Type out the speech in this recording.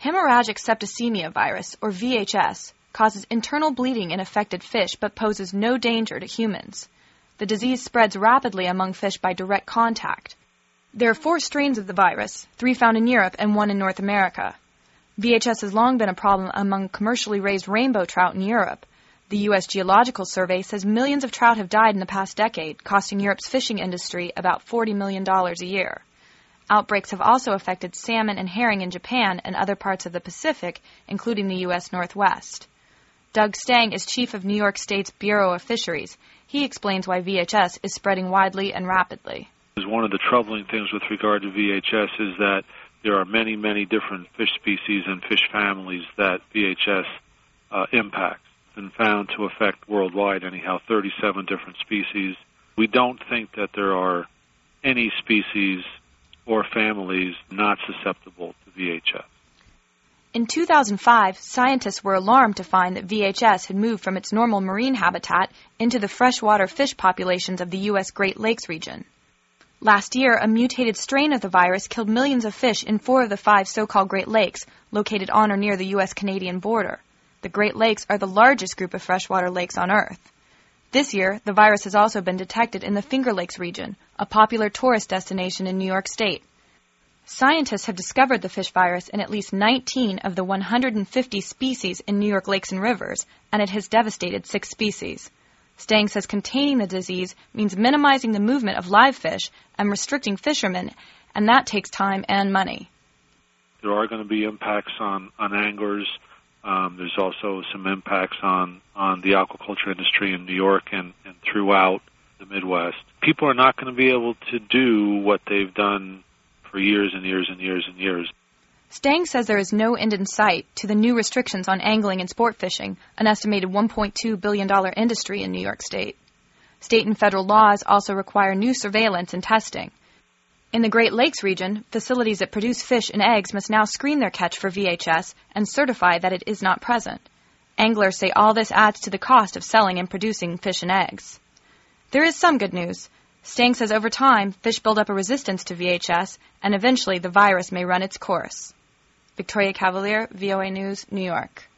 Hemorrhagic septicemia virus, or VHS, causes internal bleeding in affected fish but poses no danger to humans. The disease spreads rapidly among fish by direct contact. There are 4 strains of the virus, 3 found in Europe and 1 in North America. VHS has long been a problem among commercially raised rainbow trout in Europe. The U.S. Geological Survey says millions of trout have died in the past decade, costing Europe's fishing industry about $40 million a year. Outbreaks have also affected salmon and herring in Japan and other parts of the Pacific, including the U.S. Northwest. Doug Stang is chief of New York State's Bureau of Fisheries. He explains why VHS is spreading widely and rapidly. One of the troubling things with regard to VHS is that there are many, many different fish species and fish families that VHS impacts. It's been found to affect worldwide, anyhow, 37 different species. We don't think that there are any species or families not susceptible to VHS. In 2005, scientists were alarmed to find that VHS had moved from its normal marine habitat into the freshwater fish populations of the U.S. Great Lakes region. Last year, a mutated strain of the virus killed millions of fish in 4 of the 5 so-called Great Lakes located on or near the U.S.-Canadian border. The Great Lakes are the largest group of freshwater lakes on Earth. This year, the virus has also been detected in the Finger Lakes region, a popular tourist destination in New York State. Scientists have discovered the fish virus in at least 19 of the 150 species in New York lakes and rivers, and it has devastated 6 species. Stang says containing the disease means minimizing the movement of live fish and restricting fishermen, and that takes time and money. There are going to be impacts on anglers. There's also some impacts on the aquaculture industry in New York and throughout the Midwest. People are not going to be able to do what they've done for years and years and years and years. Stang says there is no end in sight to the new restrictions on angling and sport fishing, an estimated $1.2 billion industry in New York State. State and federal laws also require new surveillance and testing. In the Great Lakes region, facilities that produce fish and eggs must now screen their catch for VHS and certify that it is not present. Anglers say all this adds to the cost of selling and producing fish and eggs. There is some good news. Stang says over time, fish build up a resistance to VHS, and eventually the virus may run its course. Victoria Cavalier, VOA News, New York.